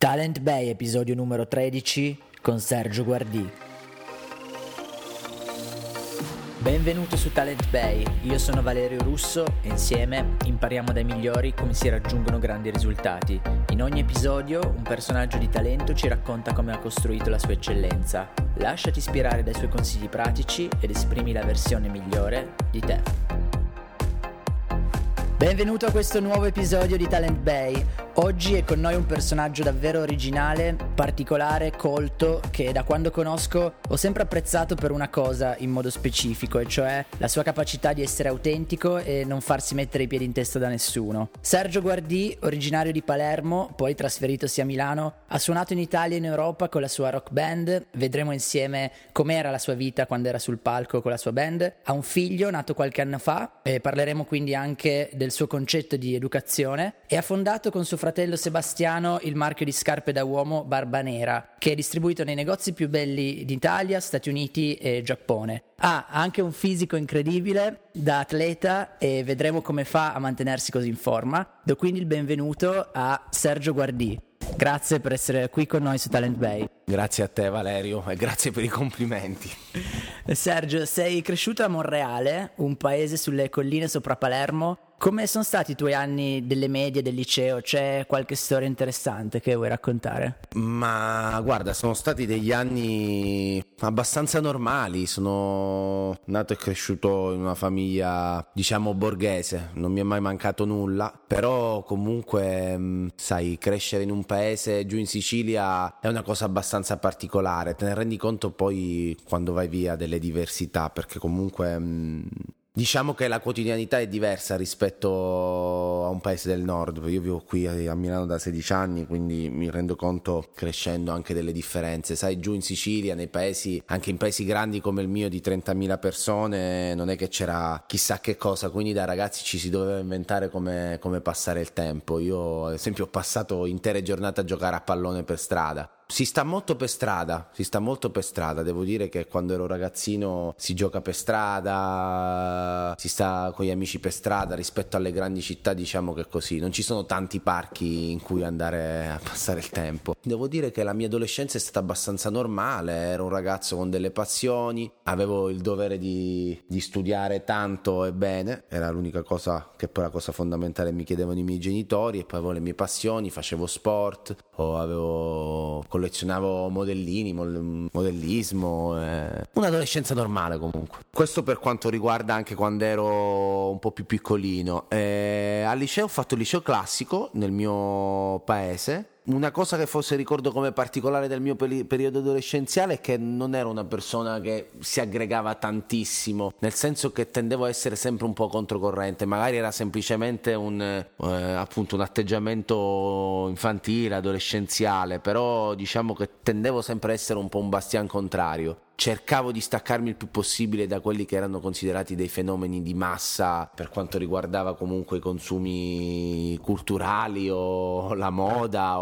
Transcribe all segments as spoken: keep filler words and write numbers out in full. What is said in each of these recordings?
Talent Bay, episodio numero tredici con Sergio Guardì. Benvenuto su Talent Bay, io sono Valerio Russo e insieme impariamo dai migliori come si raggiungono grandi risultati. In ogni episodio un personaggio di talento ci racconta come ha costruito la sua eccellenza. Lasciati ispirare dai suoi consigli pratici ed esprimi la versione migliore di te. Benvenuto a questo nuovo episodio di Talent Bay. Oggi è con noi un personaggio davvero originale, particolare, colto, che da quando conosco ho sempre apprezzato per una cosa in modo specifico, e cioè la sua capacità di essere autentico e non farsi mettere i piedi in testa da nessuno. Sergio Guardì, originario di Palermo, poi trasferitosi a Milano, ha suonato in Italia e in Europa con la sua rock band. Vedremo insieme com'era la sua vita quando era sul palco con la sua band. Ha un figlio nato qualche anno fa e parleremo quindi anche del suo concetto di educazione, e ha fondato con suo fratello Sebastiano il marchio di scarpe da uomo Barba Nera, che è distribuito nei negozi più belli d'Italia, Stati Uniti e Giappone. Ha anche un fisico incredibile da atleta e vedremo come fa a mantenersi così in forma. Do quindi il benvenuto a Sergio Guardì. Grazie per essere qui con noi su Talent Bay. Grazie a te Valerio e grazie per i complimenti. Sergio, sei cresciuto a Monreale, un paese sulle colline sopra Palermo. Come sono stati i tuoi anni delle medie, del liceo? C'è qualche storia interessante che vuoi raccontare? Ma guarda, sono stati degli anni abbastanza normali. Sono nato e cresciuto in una famiglia, diciamo, borghese. Non mi è mai mancato nulla. Però comunque, sai, crescere in un paese giù in Sicilia è una cosa abbastanza particolare. Te ne rendi conto poi quando vai via delle diversità, perché comunque... Diciamo che la quotidianità è diversa rispetto a un paese del nord. Io vivo qui a Milano da sedici anni, quindi mi rendo conto crescendo anche delle differenze. Sai, giù in Sicilia, nei paesi, anche in paesi grandi come il mio di trentamila persone, non è che c'era chissà che cosa, quindi da ragazzi ci si doveva inventare come, come passare il tempo. Io ad esempio ho passato intere giornate a giocare a pallone per strada. Si sta molto per strada, si sta molto per strada, devo dire che quando ero ragazzino si gioca per strada, si sta con gli amici per strada. Rispetto alle grandi città, diciamo che è così, non ci sono tanti parchi in cui andare a passare il tempo. Devo dire che la mia adolescenza è stata abbastanza normale, ero un ragazzo con delle passioni, avevo il dovere di, di studiare tanto e bene, era l'unica cosa che poi la cosa fondamentale mi chiedevano i miei genitori, e poi avevo le mie passioni, facevo sport, o avevo... collezionavo modellini, modellismo, eh. Un'adolescenza normale comunque. Questo per quanto riguarda anche quando ero un po' più piccolino. Eh, al liceo ho fatto il liceo classico nel mio paese. Una cosa che forse ricordo come particolare del mio peri- periodo adolescenziale è che non ero una persona che si aggregava tantissimo, nel senso che tendevo a essere sempre un po' controcorrente. Magari era semplicemente un, eh, appunto un atteggiamento infantile, adolescenziale, però diciamo che tendevo sempre a essere un po' un bastian contrario. Cercavo di staccarmi il più possibile da quelli che erano considerati dei fenomeni di massa per quanto riguardava comunque i consumi culturali o la moda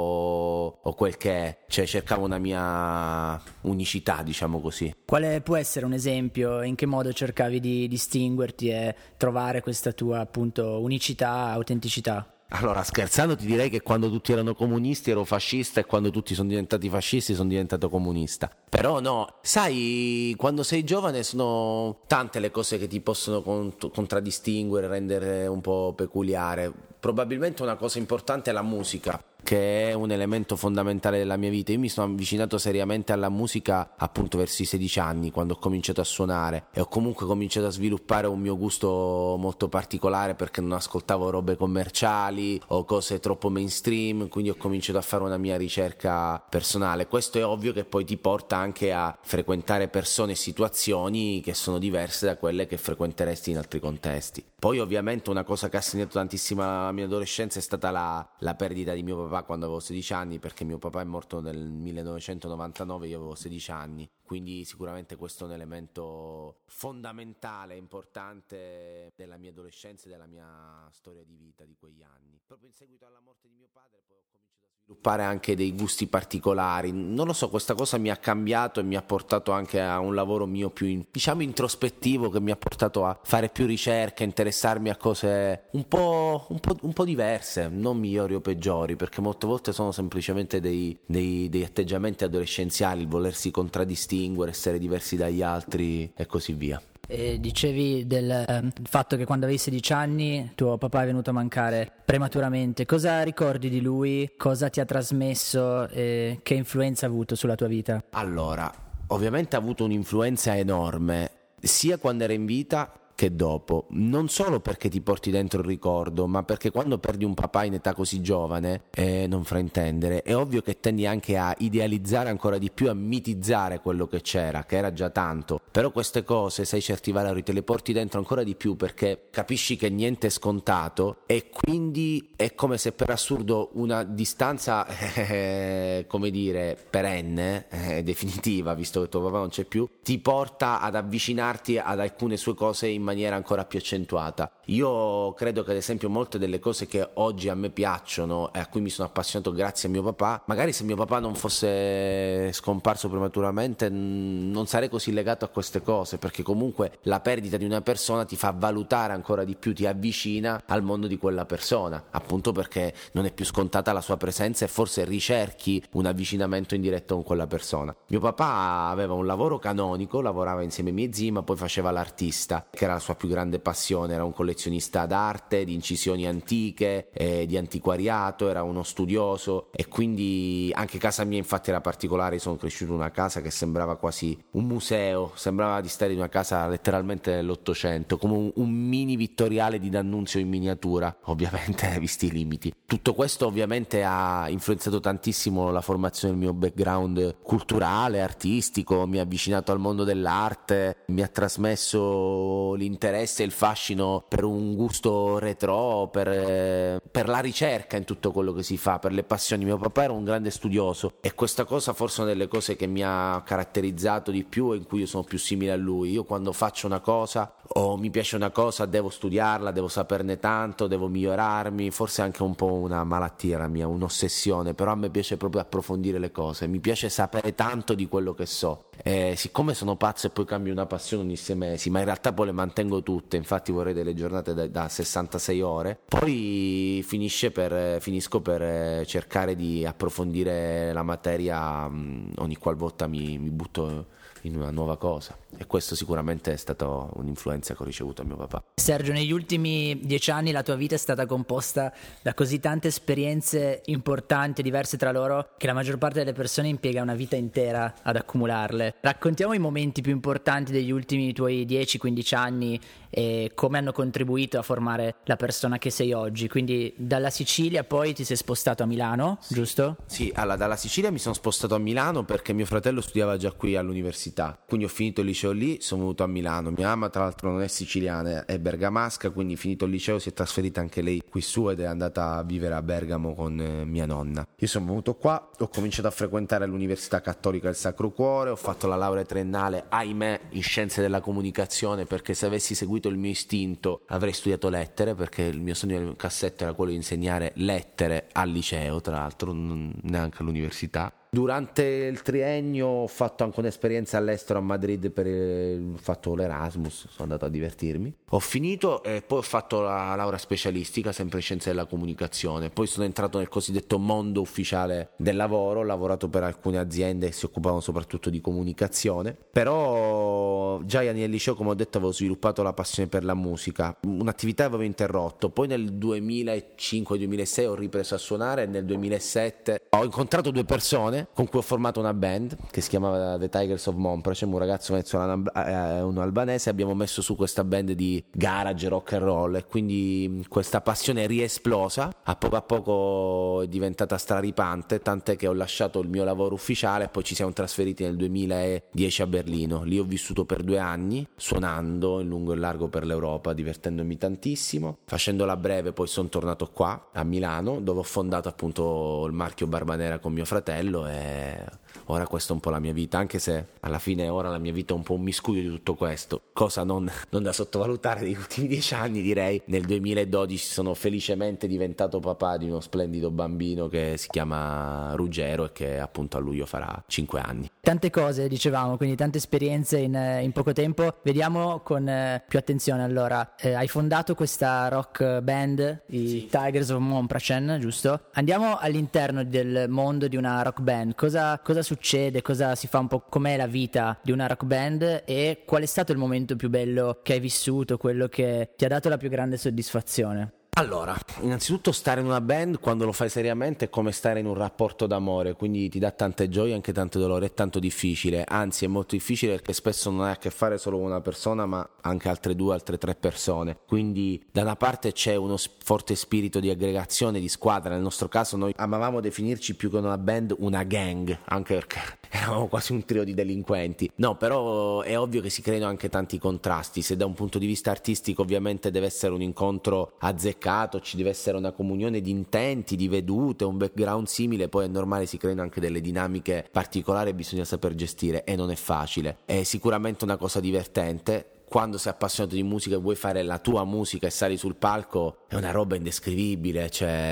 o, o quel che è. Cioè cercavo una mia unicità, diciamo così. Quale può essere un esempio? In che modo cercavi di distinguerti e trovare questa tua, appunto, unicità, autenticità? Allora, scherzando ti direi che quando tutti erano comunisti ero fascista, e quando tutti sono diventati fascisti sono diventato comunista. Però no, sai, quando sei giovane sono tante le cose che ti possono cont- contraddistinguere, rendere un po' peculiare. Probabilmente una cosa importante è la musica, che è un elemento fondamentale della mia vita. Io mi sono avvicinato seriamente alla musica appunto verso i sedici anni, quando ho cominciato a suonare, e ho comunque cominciato a sviluppare un mio gusto molto particolare, perché non ascoltavo robe commerciali o cose troppo mainstream, quindi ho cominciato a fare una mia ricerca personale. Questo è ovvio che poi ti porta anche a frequentare persone e situazioni che sono diverse da quelle che frequenteresti in altri contesti. Poi ovviamente una cosa che ha segnato tantissimo la mia adolescenza è stata la, la perdita di mio papà quando avevo sedici anni, perché mio papà è morto nel millenovecentonovantanove, io avevo sedici anni, quindi sicuramente questo è un elemento fondamentale, importante della mia adolescenza e della mia storia di vita di quegli anni. Proprio in seguito alla morte di mio padre poi ho cominciato a sviluppare anche dei gusti particolari. Non lo so, questa cosa mi ha cambiato e mi ha portato anche a un lavoro mio più in, diciamo introspettivo, che mi ha portato a fare più ricerca, interessarmi a cose un po', un po', un po' diverse, non migliori o peggiori, perché molte volte sono semplicemente dei, dei, dei atteggiamenti adolescenziali, il volersi contraddistinguere, essere diversi dagli altri e così via. E dicevi del eh, fatto che quando avevi sedici anni tuo papà è venuto a mancare prematuramente. Cosa ricordi di lui? Cosa ti ha trasmesso e che influenza ha avuto sulla tua vita? Allora, ovviamente ha avuto un'influenza enorme, sia quando era in vita che dopo, non solo perché ti porti dentro il ricordo, ma perché quando perdi un papà in età così giovane, eh, non fraintendere, è ovvio che tendi anche a idealizzare ancora di più, a mitizzare quello che c'era, che era già tanto. Però queste cose, sai, certi valori te le porti dentro ancora di più, perché capisci che niente è scontato e quindi è come se per assurdo una distanza eh, come dire perenne, eh, definitiva, visto che tuo papà non c'è più, ti porta ad avvicinarti ad alcune sue cose in maniera ancora più accentuata. Io credo che ad esempio molte delle cose che oggi a me piacciono e a cui mi sono appassionato grazie a mio papà, magari se mio papà non fosse scomparso prematuramente non sarei così legato a queste cose, perché comunque la perdita di una persona ti fa valutare ancora di più, ti avvicina al mondo di quella persona, appunto perché non è più scontata la sua presenza e forse ricerchi un avvicinamento indiretto con quella persona. Mio papà aveva un lavoro canonico, lavorava insieme ai miei zii, ma poi faceva l'artista, che era la sua più grande passione, era un collezionista d'arte, di incisioni antiche, eh, di antiquariato, era uno studioso e quindi anche casa mia infatti era particolare. Io sono cresciuto in una casa che sembrava quasi un museo, sembrava di stare in una casa letteralmente dell'Ottocento, come un, un mini Vittoriale di D'Annunzio in miniatura, ovviamente visti i limiti. Tutto questo ovviamente ha influenzato tantissimo la formazione del mio background culturale, artistico, mi ha avvicinato al mondo dell'arte, mi ha trasmesso l'interesse e il fascino per un gusto retro, per, per la ricerca in tutto quello che si fa, per le passioni. Mio papà era un grande studioso e questa cosa forse è una delle cose che mi ha caratterizzato di più e in cui io sono più simile a lui. Io quando faccio una cosa o mi piace una cosa devo studiarla, devo saperne tanto, devo migliorarmi, forse è anche un po' una malattia la mia, un'ossessione, però a me piace proprio approfondire le cose, mi piace sapere tanto di quello che so. E siccome sono pazzo e poi cambio una passione ogni sei mesi, ma in realtà poi le mantengo tutte, infatti vorrei delle giornate da, da sessantasei ore, poi finisce per, finisco per cercare di approfondire la materia mh, ogni qualvolta mi, mi butto in una nuova cosa, e questo sicuramente è stata un'influenza che ho ricevuto da mio papà. Sergio, negli ultimi dieci anni la tua vita è stata composta da così tante esperienze importanti e diverse tra loro che la maggior parte delle persone impiega una vita intera ad accumularle. Raccontiamo i momenti più importanti degli ultimi tuoi dieci quindici anni e come hanno contribuito a formare la persona che sei oggi. Quindi dalla Sicilia poi ti sei spostato a Milano, sì, giusto? Sì, allora dalla Sicilia mi sono spostato a Milano perché mio fratello studiava già qui all'università, quindi ho finito il liceo lì, sono venuto a Milano. Mia mamma tra l'altro non è siciliana, è bergamasca, quindi finito il liceo si è trasferita anche lei qui su ed è andata a vivere a Bergamo con eh, mia nonna. Io sono venuto qua, ho cominciato a frequentare l'Università Cattolica del Sacro Cuore, ho fatto la laurea triennale, ahimè, in Scienze della Comunicazione, perché se avessi seguito il mio istinto avrei studiato lettere, perché il mio sogno nel cassetto era quello di insegnare lettere al liceo, tra l'altro non neanche all'università. Durante il triennio ho fatto anche un'esperienza all'estero a Madrid, per il, ho fatto l'Erasmus, sono andato a divertirmi. Ho finito e poi ho fatto la laurea specialistica, sempre in Scienze della Comunicazione. Poi sono entrato nel cosiddetto mondo ufficiale del lavoro, ho lavorato per alcune aziende che si occupavano soprattutto di comunicazione. Però già nel liceo, come ho detto, avevo sviluppato la passione per la musica, un'attività che avevo interrotto. Poi nel duemilacinque duemilasei ho ripreso a suonare e nel duemilasette ho incontrato due persone con cui ho formato una band che si chiamava The Tigers of Montparnasse, un ragazzo venezuelano e uno albanese. Abbiamo messo su questa band di garage, rock and roll, e quindi questa passione è riesplosa, a poco a poco è diventata straripante, tant'è che ho lasciato il mio lavoro ufficiale e poi ci siamo trasferiti nel duemiladieci a Berlino. Lì ho vissuto per due anni suonando in lungo e largo per l'Europa, divertendomi tantissimo. Facendola breve poi sono tornato qua a Milano, dove ho fondato appunto il marchio Barbanera con mio fratello e ora questa è un po' la mia vita, anche se alla fine ora la mia vita è un po' un miscuglio di tutto questo, cosa non, non da sottovalutare. Negli ultimi dieci anni, direi, nel duemiladodici sono felicemente diventato papà di uno splendido bambino che si chiama Ruggero e che appunto a luglio farà cinque anni. Tante cose, dicevamo, quindi tante esperienze in, in poco tempo. Vediamo con eh, più attenzione. Allora, eh, hai fondato questa rock band, i sì. Tigers of Montparnasse, giusto? Andiamo all'interno del mondo di una rock band. Cosa, cosa succede? Cosa si fa un po'? Com'è la vita di una rock band? E qual è stato il momento più bello che hai vissuto? Quello che ti ha dato la più grande soddisfazione? Allora, innanzitutto stare in una band quando lo fai seriamente è come stare in un rapporto d'amore, quindi ti dà tante gioie e anche tanto dolore, è tanto difficile, anzi è molto difficile perché spesso non hai a che fare solo con una persona ma anche altre due, altre tre persone, quindi da una parte c'è uno forte spirito di aggregazione, di squadra. Nel nostro caso noi amavamo definirci più che una band una gang, anche perché eravamo quasi un trio di delinquenti. No, però è ovvio che si creano anche tanti contrasti. Se da un punto di vista artistico ovviamente deve essere un incontro azzeccato, ci deve essere una comunione di intenti, di vedute, un background simile, poi è normale si creano anche delle dinamiche particolari e bisogna saper gestire, e non è facile. È sicuramente una cosa divertente. Quando sei appassionato di musica e vuoi fare la tua musica e sali sul palco, è una roba indescrivibile,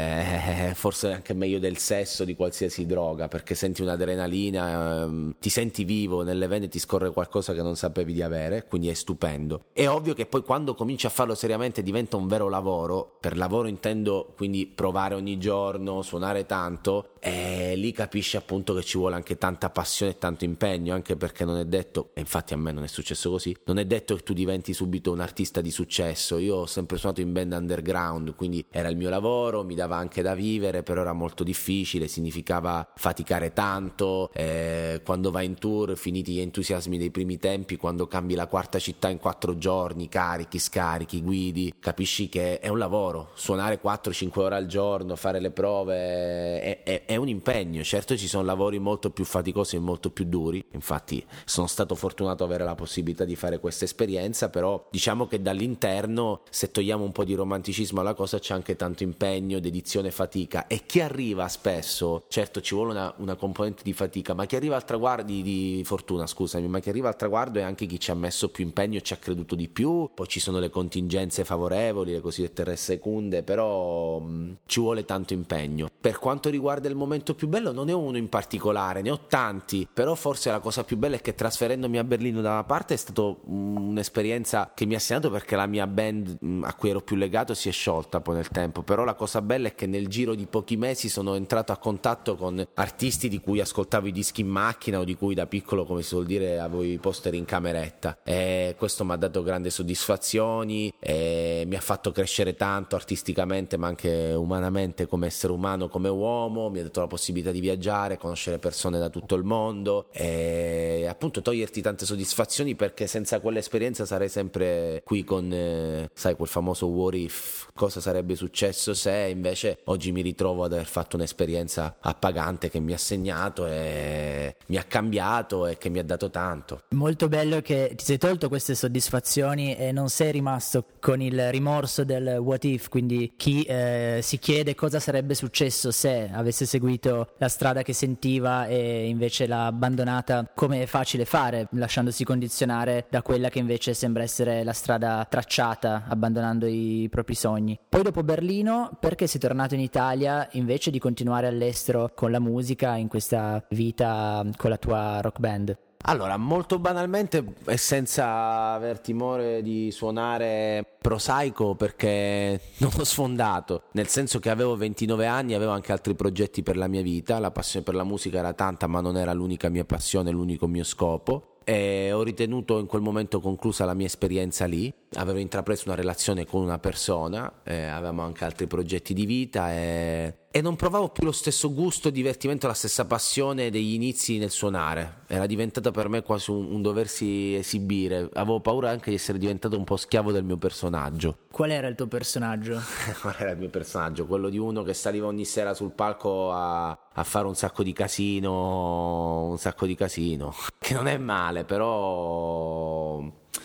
cioè forse anche meglio del sesso, di qualsiasi droga, perché senti un'adrenalina, ehm, ti senti vivo, nelle vene ti scorre qualcosa che non sapevi di avere, quindi è stupendo. È ovvio che poi quando cominci a farlo seriamente diventa un vero lavoro. Per lavoro intendo quindi provare ogni giorno, suonare tanto, e lì capisci appunto che ci vuole anche tanta passione e tanto impegno, anche perché non è detto, e infatti a me non è successo così, non è detto che tu diventi subito un artista di successo. Io ho sempre suonato in band underground, quindi era il mio lavoro, mi dava anche da vivere, però era molto difficile, significava faticare tanto, eh, quando vai in tour, finiti gli entusiasmi dei primi tempi, quando cambi la quarta città in quattro giorni, carichi, scarichi, guidi, capisci che è un lavoro, suonare quattro cinque ore al giorno, fare le prove, è, è, è un impegno. Certo ci sono lavori molto più faticosi e molto più duri, infatti sono stato fortunato ad avere la possibilità di fare questa esperienza, però diciamo che dall'interno, se togliamo un po' di romanticismo alla cosa, c'è anche tanto impegno, dedizione, fatica, e chi arriva spesso, certo ci vuole una, una componente di fatica, ma chi arriva al traguardo di, di fortuna, scusami, ma chi arriva al traguardo è anche chi ci ha messo più impegno e ci ha creduto di più. Poi ci sono le contingenze favorevoli, le cosiddette res secunde, però mh, ci vuole tanto impegno. Per quanto riguarda il momento più bello, non ne ho uno in particolare, ne ho tanti, però forse la cosa più bella è che trasferendomi a Berlino da una parte è stato un un'esperienza che mi ha segnato, perché la mia band mh, a cui ero più legato si è sciolta poi nel tempo, però la cosa bella è che nel giro di pochi mesi sono entrato a contatto con artisti di cui ascoltavo i dischi in macchina o di cui da piccolo, come si suol dire, avevo i poster in cameretta, e questo mi ha dato grandi soddisfazioni e mi ha fatto crescere tanto artisticamente ma anche umanamente, come essere umano, come uomo. Mi ha dato la possibilità di viaggiare, conoscere persone da tutto il mondo e appunto toglierti tante soddisfazioni, perché senza quell'esperienza sarei sempre qui con eh, sai, quel famoso what if, cosa sarebbe successo se. Invece oggi mi ritrovo ad aver fatto un'esperienza appagante che mi ha segnato e mi ha cambiato e che mi ha dato tanto. Molto bello che ti sei tolto queste soddisfazioni e non sei rimasto con il rimorso del what if, quindi chi eh, si chiede cosa sarebbe successo se avesse seguito la strada che sentiva e invece l'ha abbandonata, come è facile fare, lasciandosi condizionare da quella che invece sembra essere la strada tracciata, abbandonando i propri sogni. Poi dopo Berlino, perché sei tornato in Italia invece di continuare all'estero con la musica, in questa vita con la tua rock band? Allora, molto banalmente e senza aver timore di suonare prosaico, perché non ho sfondato, nel senso che avevo ventinove anni, avevo anche altri progetti per la mia vita, la passione per la musica era tanta ma non era l'unica mia passione, l'unico mio scopo, e ho ritenuto in quel momento conclusa la mia esperienza lì. Avevo intrapreso una relazione con una persona, eh, avevamo anche altri progetti di vita e, e non provavo più lo stesso gusto, divertimento, la stessa passione degli inizi nel suonare. Era diventata per me quasi un, un doversi esibire. Avevo paura anche di essere diventato un po' schiavo del mio personaggio. Qual era il tuo personaggio? Qual era il mio personaggio? Quello di uno che saliva ogni sera sul palco a, a fare un sacco di casino, un sacco di casino, che non è male, però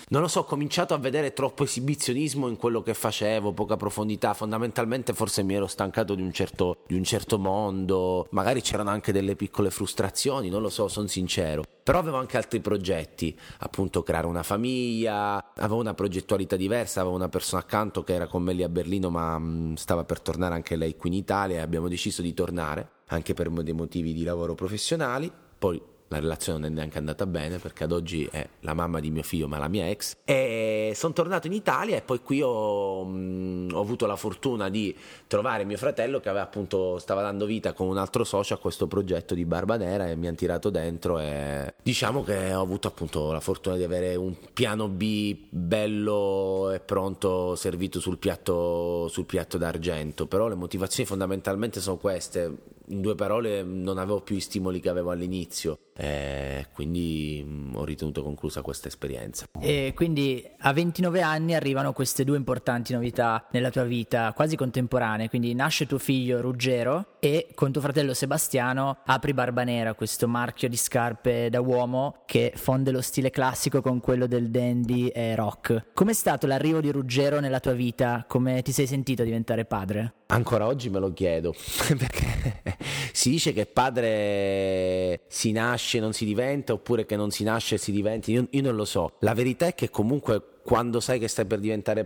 non lo so, ho cominciato a vedere troppo esibizionismo in quello che facevo, poca profondità. Fondamentalmente forse mi ero stancato di un certo, di un certo mondo, magari c'erano anche delle piccole frustrazioni, non lo so, sono sincero. Però avevo anche altri progetti, appunto creare una famiglia, avevo una progettualità diversa, avevo una persona accanto che era con me lì a Berlino, ma mh, stava per tornare anche lei qui in Italia, e abbiamo deciso di tornare, anche per dei motivi di lavoro professionali. Poi la relazione non è neanche andata bene, perché ad oggi è la mamma di mio figlio ma la mia ex, e sono tornato in Italia, e poi qui ho, mh, ho avuto la fortuna di trovare mio fratello, che aveva appunto stava dando vita con un altro socio a questo progetto di Barba Nera, e mi hanno tirato dentro, e diciamo che ho avuto appunto la fortuna di avere un piano B bello e pronto, servito sul piatto sul piatto d'argento. Però le motivazioni fondamentalmente sono queste: in due parole, non avevo più gli stimoli che avevo all'inizio, e quindi mh, ho ritenuto conclusa questa esperienza. E quindi a ventinove anni arrivano queste due importanti novità nella tua vita, quasi contemporanee. Quindi nasce tuo figlio Ruggero, e con tuo fratello Sebastiano apri Barba Nera, questo marchio di scarpe da uomo che fonde lo stile classico con quello del dandy e rock. Com'è stato l'arrivo di Ruggero nella tua vita? Come ti sei sentito a diventare padre? Ancora oggi me lo chiedo, perché si dice che padre si nasce e non si diventa, oppure che non si nasce e si diventa. Io, io non lo so. La verità è che comunque quando sai che stai per diventare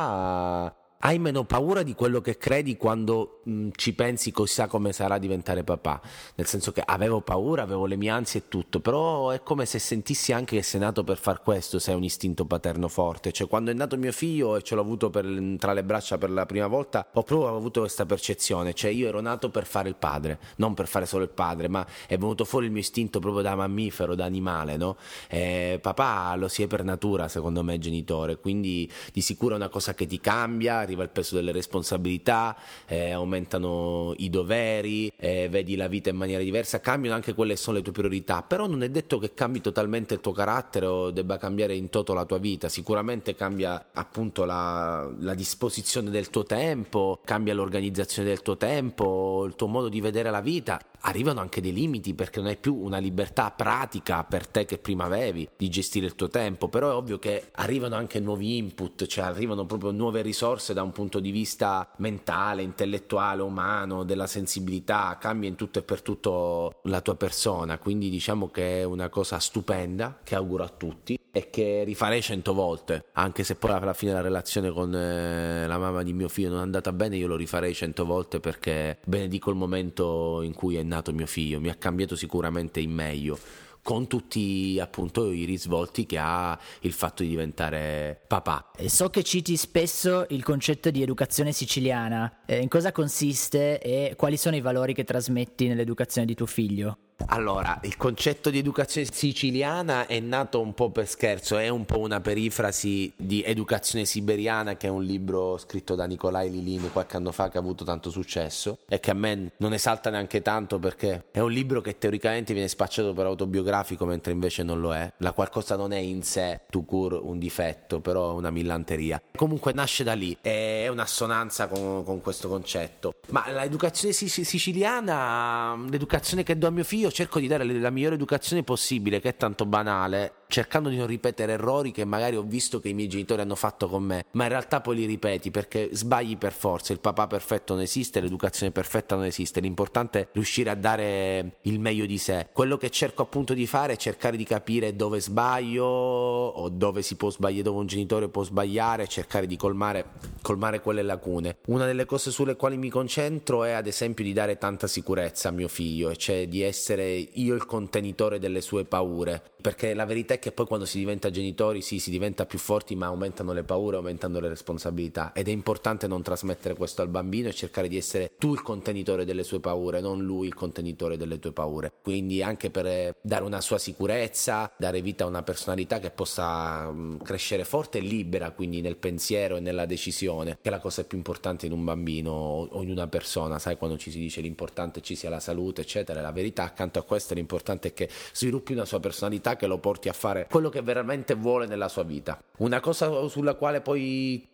papà hai meno paura di quello che credi quando mh, ci pensi chissà come sarà diventare papà. Nel senso che avevo paura, avevo le mie ansie e tutto, però è come se sentissi anche che sei nato per far questo, se hai un istinto paterno forte. Cioè, quando è nato mio figlio e ce l'ho avuto per, tra le braccia per la prima volta, ho proprio avuto questa percezione. Cioè, io ero nato per fare il padre, non per fare solo il padre, ma è venuto fuori il mio istinto proprio da mammifero, da animale, no? E papà lo si è per natura, secondo me, genitore, quindi di sicuro è una cosa che ti cambia, arriva il peso delle responsabilità, eh, aumentano i doveri, eh, vedi la vita in maniera diversa, cambiano anche quelle che sono le tue priorità. Però non è detto che cambi totalmente il tuo carattere o debba cambiare in toto la tua vita. Sicuramente cambia appunto la, la disposizione del tuo tempo, cambia l'organizzazione del tuo tempo, il tuo modo di vedere la vita. Arrivano anche dei limiti, perché non hai più una libertà pratica per te che prima avevi di gestire il tuo tempo. Però è ovvio che arrivano anche nuovi input, cioè arrivano proprio nuove risorse da un punto di vista mentale, intellettuale, umano, della sensibilità. Cambia in tutto e per tutto la tua persona, quindi diciamo che è una cosa stupenda che auguro a tutti e che rifarei cento volte, anche se poi alla fine la relazione con eh, la mamma di mio figlio non è andata bene. Io lo rifarei cento volte, perché benedico il momento in cui è nato mio figlio, mi ha cambiato sicuramente in meglio, con tutti appunto i risvolti che ha il fatto di diventare papà. E so che citi spesso il concetto di educazione siciliana. Eh, in cosa consiste e quali sono i valori che trasmetti nell'educazione di tuo figlio? Allora, il concetto di educazione siciliana è nato un po' per scherzo, è un po' una perifrasi di Educazione siberiana, che è un libro scritto da Nikolai Lilini qualche anno fa, che ha avuto tanto successo e che a me non esalta neanche tanto, perché è un libro che teoricamente viene spacciato per autobiografico, mentre invece non lo è. La qualcosa non è in sé tout court un difetto, però è una millanteria. Comunque nasce da lì, è un'assonanza con, con questo concetto. Ma l'educazione siciliana, l'educazione che do a mio figlio, cerco di dare la migliore educazione possibile, che è tanto banale, cercando di non ripetere errori che magari ho visto che i miei genitori hanno fatto con me, ma in realtà poi li ripeti, perché sbagli per forza. Il papà perfetto non esiste, l'educazione perfetta non esiste, l'importante è riuscire a dare il meglio di sé. Quello che cerco appunto di fare è cercare di capire dove sbaglio, o dove si può sbagliare, dove un genitore può sbagliare, cercare di colmare, colmare quelle lacune. Una delle cose sulle quali mi concentro è ad esempio di dare tanta sicurezza a mio figlio, e cioè di essere io il contenitore delle sue paure, perché la verità è che poi quando si diventa genitori sì, si diventa più forti, ma aumentano le paure, aumentano le responsabilità, ed è importante non trasmettere questo al bambino e cercare di essere tu il contenitore delle sue paure, non lui il contenitore delle tue paure. Quindi anche per dare una sua sicurezza, dare vita a una personalità che possa mh, crescere forte e libera, quindi nel pensiero e nella decisione, che è la cosa più importante in un bambino o in una persona. Sai, quando ci si dice l'importante ci sia la salute eccetera, la verità accanto a questo l'importante è che sviluppi una sua personalità che lo porti a fare quello che veramente vuole nella sua vita. Una cosa sulla quale poi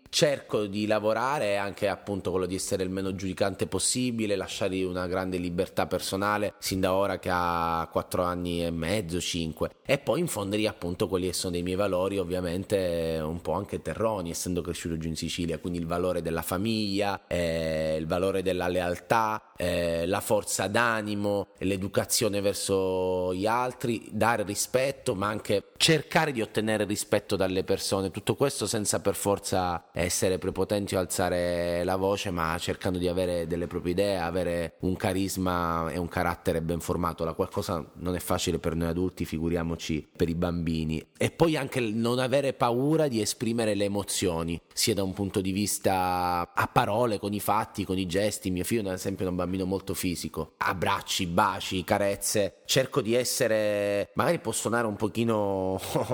cerco di lavorare anche appunto quello di essere il meno giudicante possibile, lasciargli una grande libertà personale sin da ora che ha quattro anni e mezzo, cinque, e poi infondergli appunto quelli che sono dei miei valori, ovviamente un po' anche terroni, essendo cresciuto giù in Sicilia, quindi il valore della famiglia, eh, il valore della lealtà, eh, la forza d'animo, l'educazione verso gli altri, dare rispetto, ma anche cercare di ottenere rispetto dalle persone, tutto questo senza per forza essere prepotenti o alzare la voce, ma cercando di avere delle proprie idee, avere un carisma e un carattere ben formato. La qualcosa non è facile per noi adulti, figuriamoci per i bambini. E poi anche il non avere paura di esprimere le emozioni, sia da un punto di vista a parole, con i fatti, con i gesti. Mio figlio ad esempio è un bambino molto fisico, abbracci, baci, carezze. Cerco di essere, magari può suonare un pochino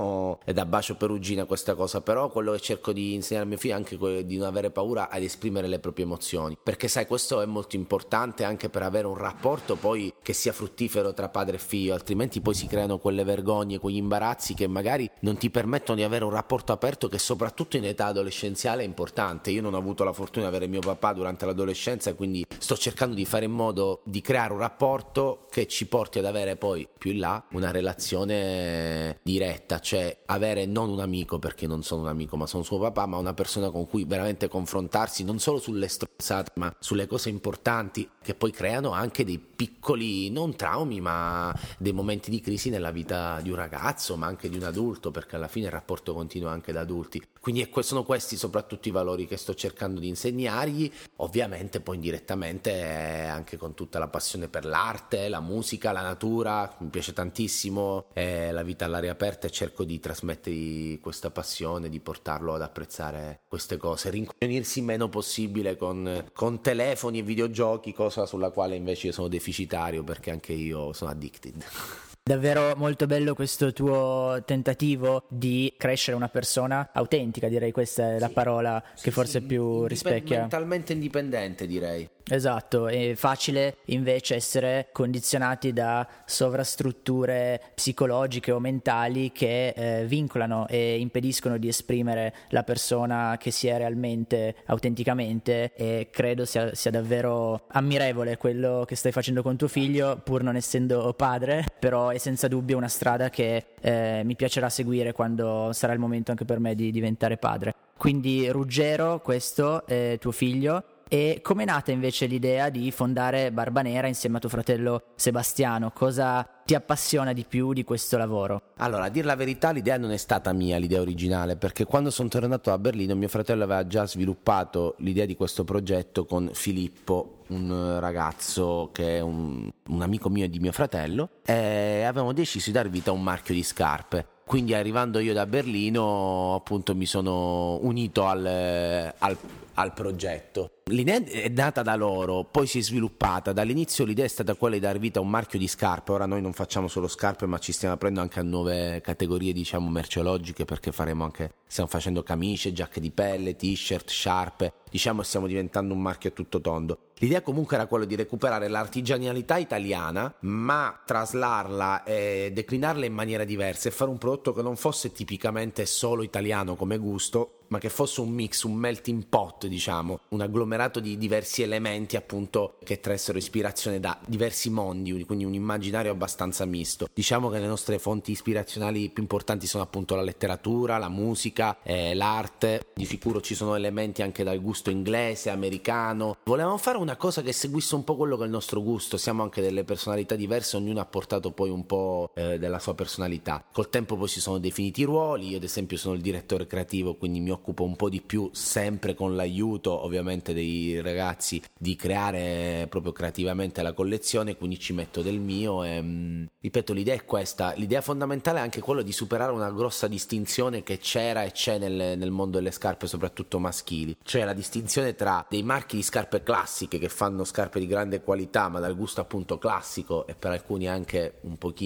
da bacio perugina questa cosa, però quello che cerco di insegnare a mio figlio è anche quello di non avere paura ad esprimere le proprie emozioni, perché sai, questo è molto importante anche per avere un rapporto poi che sia fruttifero tra padre e figlio, altrimenti poi si creano quelle vergogne, quegli imbarazzi che magari non ti permettono di avere un rapporto aperto, che soprattutto in età adolescenziale è importante. Io non ho avuto la fortuna di avere mio papà durante l'adolescenza, quindi sto cercando di fare in modo di creare un rapporto che ci porti ad avere poi più in là una relazione diretta, cioè avere non un amico, perché non sono un amico ma sono suo papà, ma una persona con cui veramente confrontarsi non solo sulle stronzate ma sulle cose importanti, che poi creano anche dei piccoli, non traumi, ma dei momenti di crisi nella vita di un ragazzo, ma anche di un adulto, perché alla fine il rapporto continua anche da adulti. Quindi sono questi soprattutto i valori che sto cercando di insegnargli, ovviamente poi indirettamente anche con tutta la passione per l'arte, la musica, la natura. Mi piace tantissimo eh, la vita all'aria aperta, e cerco di trasmettergli questa passione, di portarlo ad apprezzare queste cose, rincoglionirsi meno possibile con, con telefoni e videogiochi, cosa sulla quale invece io sono deficitario, perché anche io sono addicted. Davvero molto bello questo tuo tentativo di crescere una persona autentica, direi questa è la sì, parola che sì, forse sì, più rispecchia. Mentalmente indipendente, direi. Esatto, è facile invece essere condizionati da sovrastrutture psicologiche o mentali che eh, vincolano e impediscono di esprimere la persona che si è realmente, autenticamente, e credo sia, sia davvero ammirevole quello che stai facendo con tuo figlio, pur non essendo padre, però è senza dubbio una strada che eh, mi piacerà seguire quando sarà il momento anche per me di diventare padre. Quindi Ruggero, questo è tuo figlio. E com'è nata invece l'idea di fondare Barbanera insieme a tuo fratello Sebastiano? Cosa ti appassiona di più di questo lavoro? Allora, a dire la verità, l'idea non è stata mia, l'idea originale, perché quando sono tornato a Berlino mio fratello aveva già sviluppato l'idea di questo progetto con Filippo, un ragazzo che è un, un amico mio e di mio fratello, e avevamo deciso di dar vita a un marchio di scarpe. Quindi arrivando io da Berlino appunto mi sono unito al, al, al progetto. L'idea è nata da loro, poi si è sviluppata. Dall'inizio l'idea è stata quella di dar vita a un marchio di scarpe. Ora noi non facciamo solo scarpe, ma ci stiamo aprendo anche a nuove categorie, diciamo, merceologiche, perché faremo anche, stiamo facendo camicie, giacche di pelle, t-shirt, sciarpe. Diciamo stiamo diventando un marchio a tutto tondo. L'idea comunque era quella di recuperare l'artigianalità italiana, ma traslarla e declinarla in maniera diversa e fare un prodotto che non fosse tipicamente solo italiano come gusto, ma che fosse un mix, un melting pot, diciamo, un agglomerato di diversi elementi appunto che traessero ispirazione da diversi mondi, quindi un immaginario abbastanza misto. Diciamo che le nostre fonti ispirazionali più importanti sono appunto la letteratura, la musica, eh, l'arte. Di sicuro ci sono elementi anche dal gusto inglese, americano. Volevamo fare una cosa che seguisse un po' quello che è il nostro gusto. Siamo anche delle personalità diverse, ognuno ha portato poi un po' eh, della sua personalità. Col tempo poi si sono definiti i ruoli. Io ad esempio sono il direttore creativo, quindi mi occupo un po' di più, sempre con l'aiuto ovviamente dei ragazzi, di creare proprio creativamente la collezione, quindi ci metto del mio e mh, ripeto, l'idea è questa. L'idea fondamentale è anche quella di superare una grossa distinzione che c'era e c'è nel, nel mondo delle scarpe, soprattutto maschili, cioè la distinzione tra dei marchi di scarpe classiche che fanno scarpe di grande qualità ma dal gusto appunto classico e per alcuni anche un pochino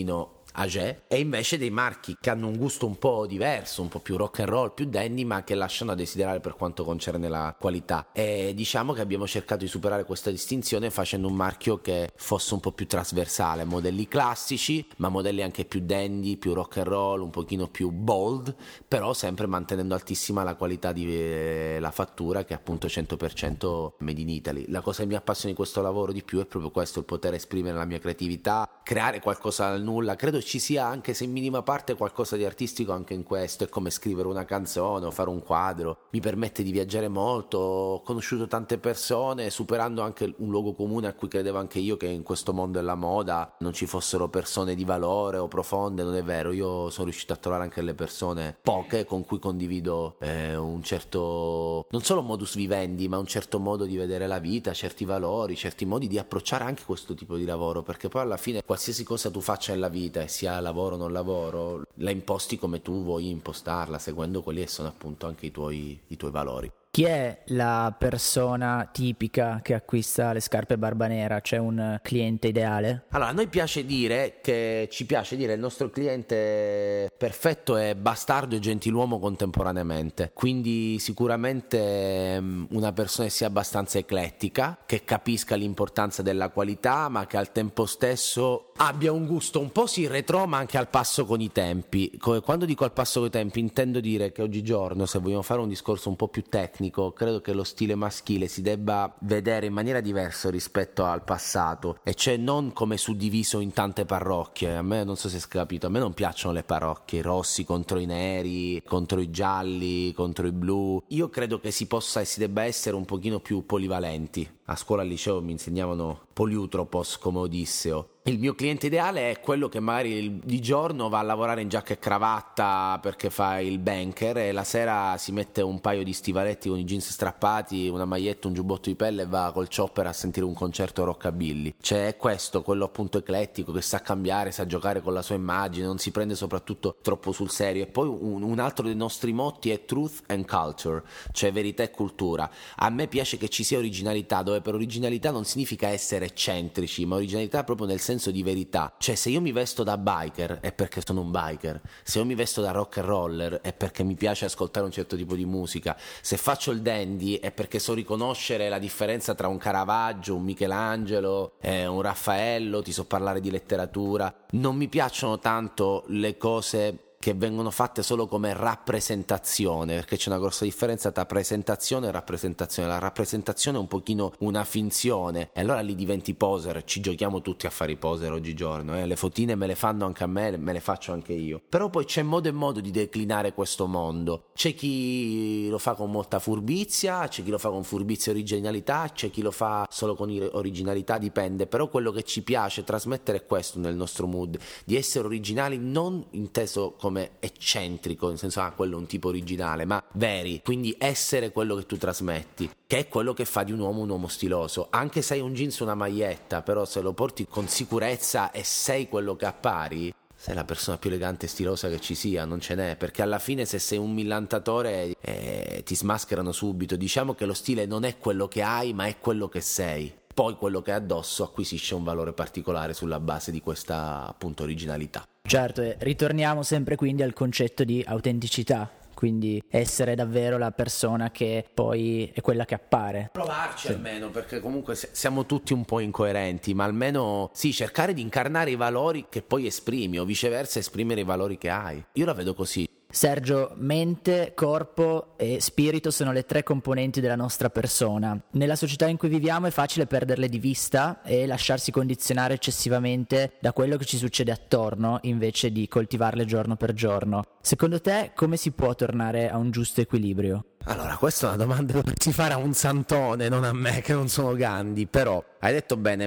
agé, e invece dei marchi che hanno un gusto un po' diverso, un po' più rock and roll, più dandy, ma che lasciano a desiderare per quanto concerne la qualità. E diciamo che abbiamo cercato di superare questa distinzione facendo un marchio che fosse un po' più trasversale, modelli classici ma modelli anche più dandy, più rock and roll, un pochino più bold, però sempre mantenendo altissima la qualità di eh, la fattura, che è appunto cento per cento made in Italy. La cosa che mi appassiona di questo lavoro di più è proprio questo, il poter esprimere la mia creatività, creare qualcosa dal nulla. Credo ci sia, anche se in minima parte, qualcosa di artistico anche in questo. È come scrivere una canzone o fare un quadro, mi permette di viaggiare molto, ho conosciuto tante persone superando anche un luogo comune a cui credevo anche io, che in questo mondo della moda non ci fossero persone di valore o profonde. Non è vero, io sono riuscito a trovare anche le persone, poche, con cui condivido eh, un certo, non solo modus vivendi, ma un certo modo di vedere la vita, certi valori, certi modi di approcciare anche questo tipo di lavoro, perché poi alla fine qualsiasi cosa tu faccia nella vita, sia lavoro o non lavoro, la imposti come tu vuoi impostarla, seguendo quelli che sono appunto anche i tuoi, i tuoi valori. Chi è la persona tipica che acquista le scarpe Barbanera? C'è un cliente ideale? Allora, a noi piace dire che ci piace dire il nostro cliente perfetto è bastardo e gentiluomo contemporaneamente, quindi sicuramente una persona che sia abbastanza eclettica, che capisca l'importanza della qualità, ma che al tempo stesso abbia un gusto un po' sì retro, ma anche al passo con i tempi. Quando dico al passo con i tempi intendo dire che oggigiorno, se vogliamo fare un discorso un po' più tecnico, credo che lo stile maschile si debba vedere in maniera diversa rispetto al passato, e cioè non come suddiviso in tante parrocchie. A me, non so se si è capito, a me non piacciono le parrocchie, i rossi contro i neri, contro i gialli, contro i blu. Io credo che si possa e si debba essere un pochino più polivalenti. A scuola al liceo mi insegnavano poliutropos come Odisseo. Il mio cliente ideale è quello che magari di giorno va a lavorare in giacca e cravatta perché fa il banker, e la sera si mette un paio di stivaletti con i jeans strappati, una maglietta, un giubbotto di pelle, e va col chopper a sentire un concerto rockabilly. Cioè è questo, quello appunto eclettico, che sa cambiare, sa giocare con la sua immagine, non si prende soprattutto troppo sul serio. E poi un, un altro dei nostri motti è truth and culture, cioè verità e cultura. A me piace che ci sia originalità, dove per originalità non significa essere eccentrici, ma originalità proprio nel senso di verità. Cioè, se io mi vesto da biker è perché sono un biker, se io mi vesto da rock and roller è perché mi piace ascoltare un certo tipo di musica, se faccio il dandy è perché so riconoscere la differenza tra un Caravaggio, un Michelangelo, eh, un Raffaello, ti so parlare di letteratura. Non mi piacciono tanto le cose che vengono fatte solo come rappresentazione, perché c'è una grossa differenza tra presentazione e rappresentazione. La rappresentazione è un pochino una finzione, e allora lì diventi poser. Ci giochiamo tutti a fare i poser oggigiorno, eh? Le fotine me le fanno anche a me, me le faccio anche io. Però poi c'è modo e modo di declinare questo mondo. C'è chi lo fa con molta furbizia, c'è chi lo fa con furbizia e originalità, c'è chi lo fa solo con originalità, dipende. Però quello che ci piace trasmettere è questo nel nostro mood, di essere originali, non inteso come come eccentrico, nel senso ah quello è un tipo originale, ma veri, quindi essere quello che tu trasmetti, che è quello che fa di un uomo un uomo stiloso. Anche se hai un jeans e una maglietta, però se lo porti con sicurezza e sei quello che appari, sei la persona più elegante e stilosa che ci sia, non ce n'è, perché alla fine se sei un millantatore eh, ti smascherano subito. Diciamo che lo stile non è quello che hai, ma è quello che sei. Poi quello che hai addosso acquisisce un valore particolare sulla base di questa appunto originalità. Certo, e ritorniamo sempre quindi al concetto di autenticità, quindi essere davvero la persona che poi è quella che appare. Provarci sì. Almeno, perché comunque siamo tutti un po' incoerenti, ma almeno sì, cercare di incarnare i valori che poi esprimi, o viceversa esprimere i valori che hai. Io la vedo così. Sergio, mente, corpo e spirito sono le tre componenti della nostra persona. Nella società in cui viviamo è facile perderle di vista e lasciarsi condizionare eccessivamente da quello che ci succede attorno, invece di coltivarle giorno per giorno. Secondo te, come si può tornare a un giusto equilibrio? Allora, questa è una domanda da farci fare a un santone, non a me che non sono Gandhi, però hai detto bene,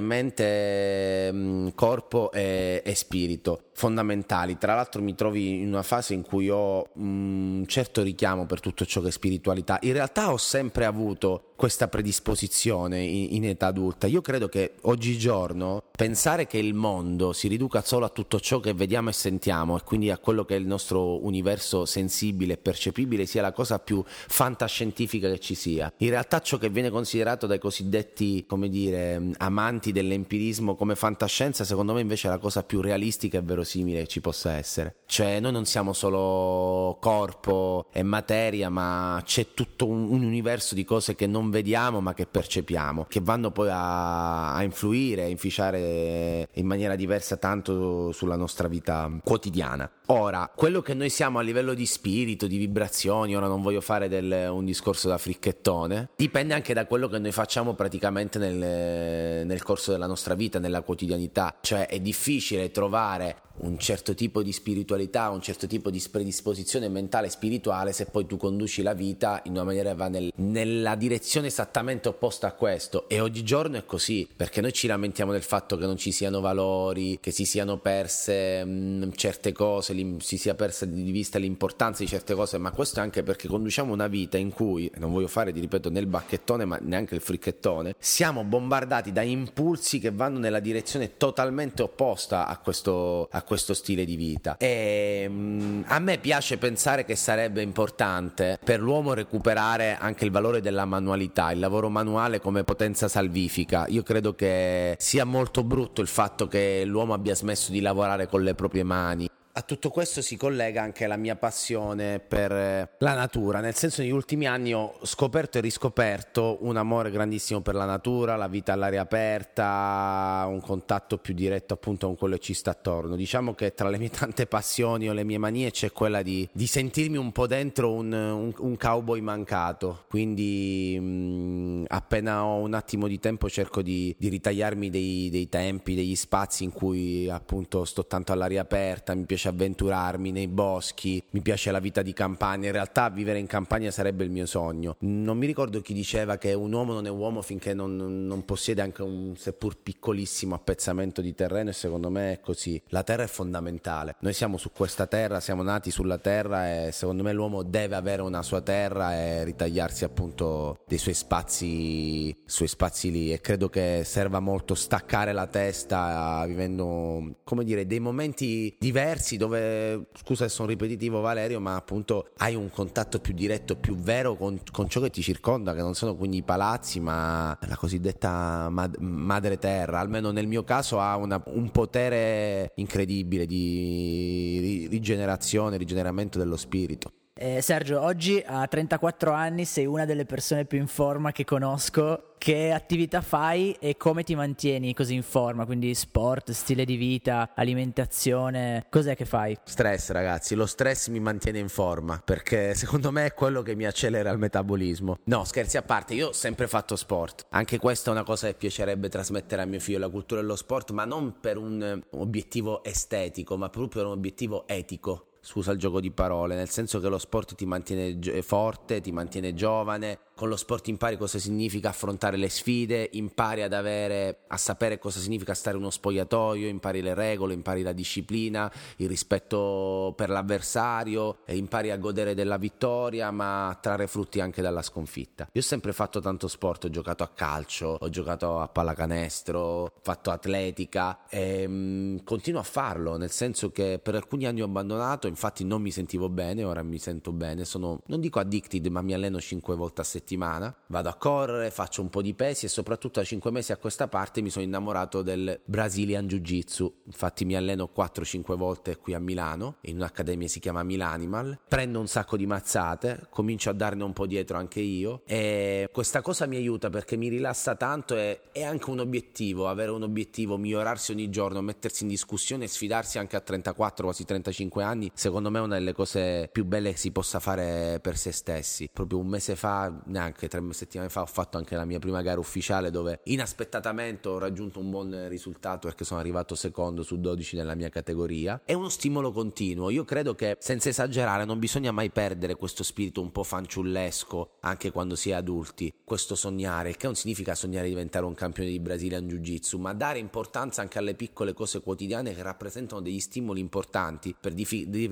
mente, corpo e, e spirito, fondamentali. Tra l'altro mi trovi in una fase in cui ho un certo richiamo per tutto ciò che è spiritualità. In realtà ho sempre avuto questa predisposizione in, in età adulta. Io credo che oggigiorno pensare che il mondo si riduca solo a tutto ciò che vediamo e sentiamo, e quindi a quello che è il nostro universo sensibile e percepibile, sia la cosa più fantascientifica che ci sia. In realtà ciò che viene considerato dai cosiddetti, come dire, amanti dell'empirismo come fantascienza, secondo me invece è la cosa più realistica e verosimile che ci possa essere. Cioè noi non siamo solo corpo e materia, ma c'è tutto un, un universo di cose che non vediamo ma che percepiamo, che vanno poi a, a influire, a inficiare in maniera diversa tanto sulla nostra vita quotidiana. Ora, quello che noi siamo a livello di spirito, di vibrazioni, ora non voglio fare del, un discorso da fricchettone, dipende anche da quello che noi facciamo praticamente nel, nel corso della nostra vita, nella quotidianità. Cioè è difficile trovare un certo tipo di spiritualità, un certo tipo di predisposizione mentale e spirituale se poi tu conduci la vita in una maniera che va nel, nella direzione esattamente opposta a questo. E oggigiorno è così, perché noi ci lamentiamo del fatto che non ci siano valori, che si siano perse mh, certe cose, li, si sia persa di vista l'importanza di certe cose, ma questo è anche perché conduciamo una vita in cui, non voglio fare, ti ripeto, né il bacchettone ma neanche il fricchettone, siamo bombardati da impulsi che vanno nella direzione totalmente opposta a questo, a questo stile di vita. E mh, a me piace pensare che sarebbe importante per l'uomo recuperare anche il valore della manualità, il lavoro manuale come potenza salvifica. Io credo che sia molto brutto il fatto che l'uomo abbia smesso di lavorare con le proprie mani. A tutto questo si collega anche la mia passione per la natura, nel senso negli ultimi anni ho scoperto e riscoperto un amore grandissimo per la natura, la vita all'aria aperta, un contatto più diretto appunto con quello che ci sta attorno. Diciamo che tra le mie tante passioni o le mie manie c'è quella di, di sentirmi un po' dentro un, un, un cowboy mancato, quindi mh, appena ho un attimo di tempo cerco di, di ritagliarmi dei, dei tempi, degli spazi in cui appunto sto tanto all'aria aperta, mi piace avventurarmi nei boschi, mi piace la vita di campagna. In realtà vivere in campagna sarebbe il mio sogno. Non mi ricordo chi diceva che un uomo non è uomo finché non, non possiede anche un seppur piccolissimo appezzamento di terreno, e secondo me è così. La terra è fondamentale, noi siamo su questa terra, siamo nati sulla terra, e secondo me l'uomo deve avere una sua terra e ritagliarsi appunto dei suoi spazi, suoi spazi lì, e credo che serva molto staccare la testa vivendo, come dire, dei momenti diversi dove, scusa se sono ripetitivo Valerio, ma appunto hai un contatto più diretto, più vero con, con ciò che ti circonda, che non sono quindi i palazzi ma la cosiddetta mad- madre terra. Almeno nel mio caso ha una, un potere incredibile di rigenerazione, rigeneramento dello spirito. Eh, Sergio, oggi a trentaquattro anni sei una delle persone più in forma che conosco. Che attività fai e come ti mantieni così in forma? Quindi sport, stile di vita, alimentazione, cos'è che fai? Stress, ragazzi, lo stress mi mantiene in forma, perché secondo me è quello che mi accelera il metabolismo. No, scherzi a parte, io ho sempre fatto sport. Anche questa è una cosa che piacerebbe trasmettere a mio figlio, la cultura dello sport, ma non per un obiettivo estetico, ma proprio per un obiettivo etico. Scusa il gioco di parole, nel senso che lo sport ti mantiene gio- forte, ti mantiene giovane. Con lo sport impari cosa significa affrontare le sfide, impari ad avere, a sapere cosa significa stare in uno spogliatoio, impari le regole, impari la disciplina, il rispetto per l'avversario, e impari a godere della vittoria ma a trarre frutti anche dalla sconfitta. Io ho sempre fatto tanto sport, ho giocato a calcio, ho giocato a pallacanestro, ho fatto atletica e mh, continuo a farlo, nel senso che per alcuni anni ho abbandonato, infatti non mi sentivo bene, ora mi sento bene, sono, non dico addicted, ma mi alleno cinque volte a settimana. Vado a correre, faccio un po' di pesi, e soprattutto da cinque mesi a questa parte mi sono innamorato del Brazilian Jiu-Jitsu. Infatti mi alleno quattro cinque volte qui a Milano, in un'accademia si chiama Milanimal. Prendo un sacco di mazzate, comincio a darne un po' dietro anche io, e questa cosa mi aiuta perché mi rilassa tanto, e è anche un obiettivo, avere un obiettivo, migliorarsi ogni giorno, mettersi in discussione e sfidarsi anche a trentaquattro, quasi trentacinque anni, secondo me è una delle cose più belle che si possa fare per se stessi. Proprio un mese fa, neanche tre settimane fa, ho fatto anche la mia prima gara ufficiale, dove inaspettatamente ho raggiunto un buon risultato perché sono arrivato secondo su dodici nella mia categoria. È uno stimolo continuo. Io credo che, senza esagerare, non bisogna mai perdere questo spirito un po' fanciullesco anche quando si è adulti, questo sognare, il che non significa sognare di diventare un campione di Brazilian Jiu-Jitsu, ma dare importanza anche alle piccole cose quotidiane che rappresentano degli stimoli importanti per difi-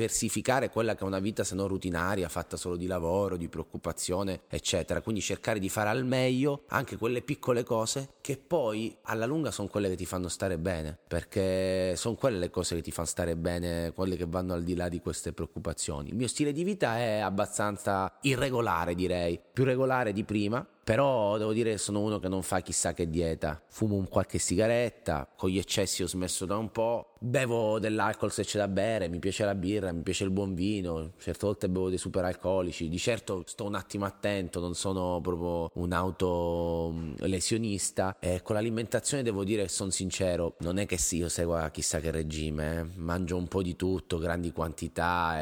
diversificare quella che è una vita se non rutinaria, fatta solo di lavoro, di preoccupazione, eccetera. Quindi cercare di fare al meglio anche quelle piccole cose che poi alla lunga sono quelle che ti fanno stare bene, perché sono quelle le cose che ti fanno stare bene, quelle che vanno al di là di queste preoccupazioni. Il mio stile di vita è abbastanza irregolare, direi, più regolare di prima. Però devo dire che sono uno che non fa chissà che dieta, fumo un qualche sigaretta, con gli eccessi ho smesso da un po', bevo dell'alcol se c'è da bere, mi piace la birra, mi piace il buon vino, certe volte bevo dei superalcolici, di certo sto un attimo attento, non sono proprio un autolesionista e con l'alimentazione devo dire che sono sincero, non è che sì, io segua chissà che regime, eh. Mangio un po' di tutto, grandi quantità,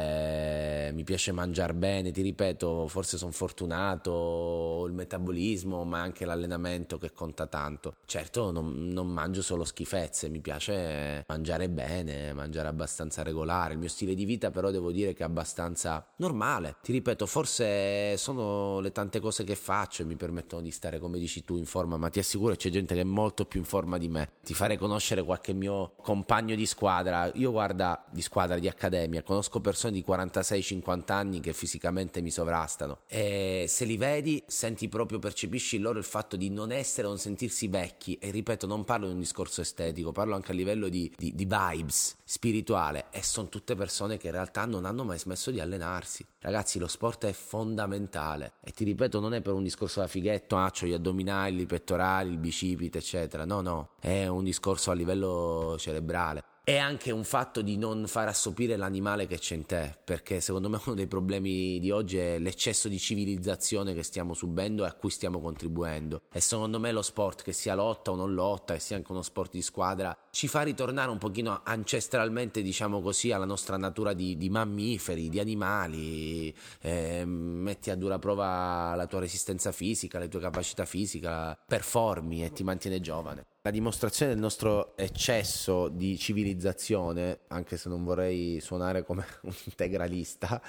e mi piace mangiare bene, ti ripeto, forse sono fortunato, il metabolismo, ma anche l'allenamento che conta tanto. Certo non, non mangio solo schifezze, mi piace mangiare bene, mangiare abbastanza regolare. Il mio stile di vita però devo dire che è abbastanza normale, ti ripeto, forse sono le tante cose che faccio e mi permettono di stare, come dici tu, in forma, ma ti assicuro che c'è gente che è molto più in forma di me. Ti farei conoscere qualche mio compagno di squadra, io guarda, di squadra, di accademia, conosco persone di quarantasei cinquanta anni che fisicamente mi sovrastano e se li vedi senti proprio, percepisci in loro il fatto di non essere o non sentirsi vecchi, e ripeto, non parlo di un discorso estetico, parlo anche a livello di, di, di vibes spirituale, e sono tutte persone che in realtà non hanno mai smesso di allenarsi. Ragazzi, lo sport è fondamentale e ti ripeto, non è per un discorso da fighetto, ah, c'ho gli addominali, i pettorali, il bicipite eccetera, no no, è un discorso a livello cerebrale. È anche un fatto di non far assopire l'animale che c'è in te, perché secondo me uno dei problemi di oggi è l'eccesso di civilizzazione che stiamo subendo e a cui stiamo contribuendo, e secondo me lo sport, che sia lotta o non lotta, che sia anche uno sport di squadra, ci fa ritornare un pochino ancestralmente, diciamo così, alla nostra natura di, di mammiferi, di animali, eh, metti a dura prova la tua resistenza fisica, le tue capacità fisiche, performi e ti mantiene giovane. La dimostrazione del nostro eccesso di civilizzazione, anche se non vorrei suonare come un integralista,